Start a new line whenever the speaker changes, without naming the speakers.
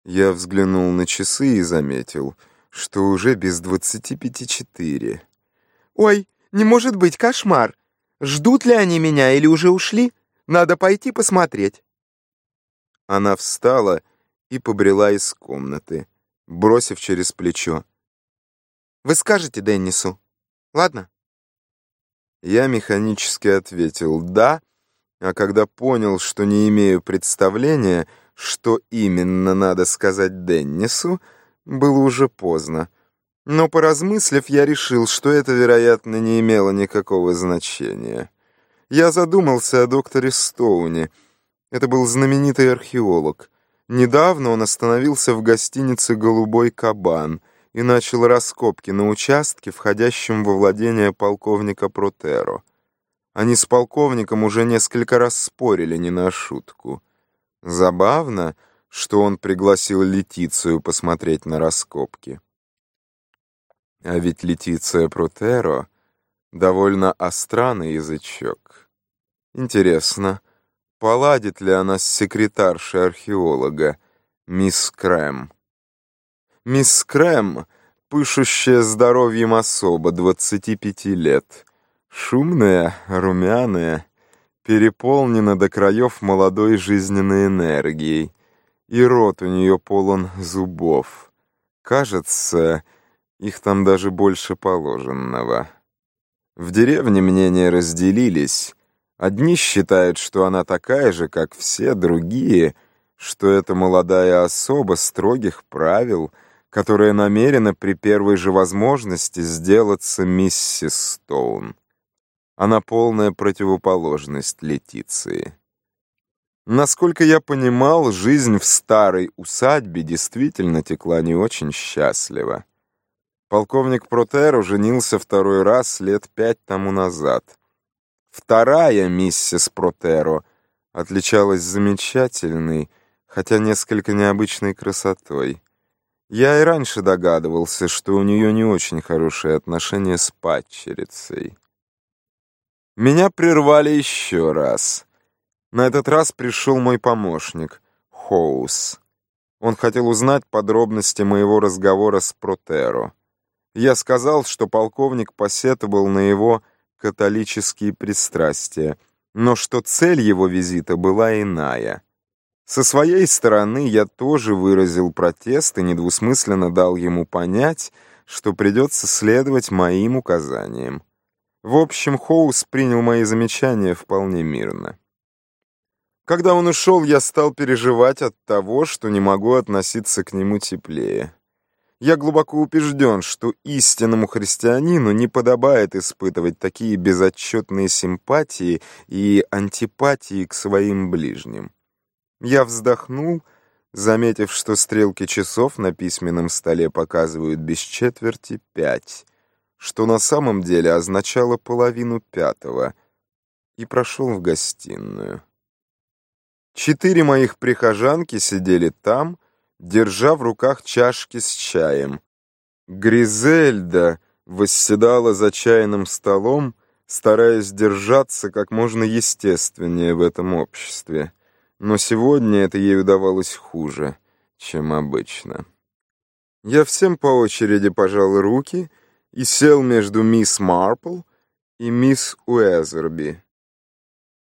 Я взглянул на часы и заметил, что уже без 4:25.
«Ой, не может быть, кошмар! Ждут ли они меня или уже ушли? Надо пойти посмотреть».
Она встала и побрела из комнаты, бросив через плечо:
«Вы скажете Деннису, ладно?»
Я механически ответил «да», а когда понял, что не имею представления, что именно надо сказать Деннису, было уже поздно. Но, поразмыслив, я решил, что это, вероятно, не имело никакого значения. Я задумался о докторе Стоуне. Это был знаменитый археолог. Недавно он остановился в гостинице «Голубой кабан» и начал раскопки на участке, входящем во владение полковника Протеро. Они с полковником уже несколько раз спорили не на шутку. Забавно, что он пригласил Летицию посмотреть на раскопки. А ведь Летиция Протеро довольно остра на язычок. Интересно, поладит ли она с секретаршей археолога, мисс Крэм? Мисс Крэм, пышущая здоровьем особа 25 лет, шумная, румяная, переполнена до краев молодой жизненной энергией, и рот у нее полон зубов. Кажется, их там даже больше положенного. В деревне мнения разделились. Одни считают, что она такая же, как все другие, что это молодая особа строгих правил, которая намерена при первой же возможности сделаться миссис Стоун. Она полная противоположность Летиции. Насколько я понимал, жизнь в старой усадьбе действительно текла не очень счастливо. Полковник Протеро женился второй раз лет 5 тому назад. Вторая миссис Протеро отличалась замечательной, хотя несколько необычной красотой. Я и раньше догадывался, что у нее не очень хорошие отношения с падчерицей. Меня прервали еще раз. На этот раз пришел мой помощник, Хоус. Он хотел узнать подробности моего разговора с Протеро. Я сказал, что полковник посетовал на его католические пристрастия, но что цель его визита была иная. Со своей стороны я тоже выразил протест и недвусмысленно дал ему понять, что придется следовать моим указаниям. В общем, Хоус принял мои замечания вполне мирно. Когда он ушел, я стал переживать от того, что не могу относиться к нему теплее. Я глубоко убежден, что истинному христианину не подобает испытывать такие безотчетные симпатии и антипатии к своим ближним. Я вздохнул, заметив, что стрелки часов на письменном столе показывают без четверти 5, что на самом деле означало 4:30, и прошел в гостиную. 4 моих прихожанки сидели там, держа в руках чашки с чаем. Гризельда восседала за чайным столом, стараясь держаться как можно естественнее в этом обществе. Но сегодня это ей удавалось хуже, чем обычно. Я всем по очереди пожал руки и сел между мисс Марпл и мисс Уэзерби.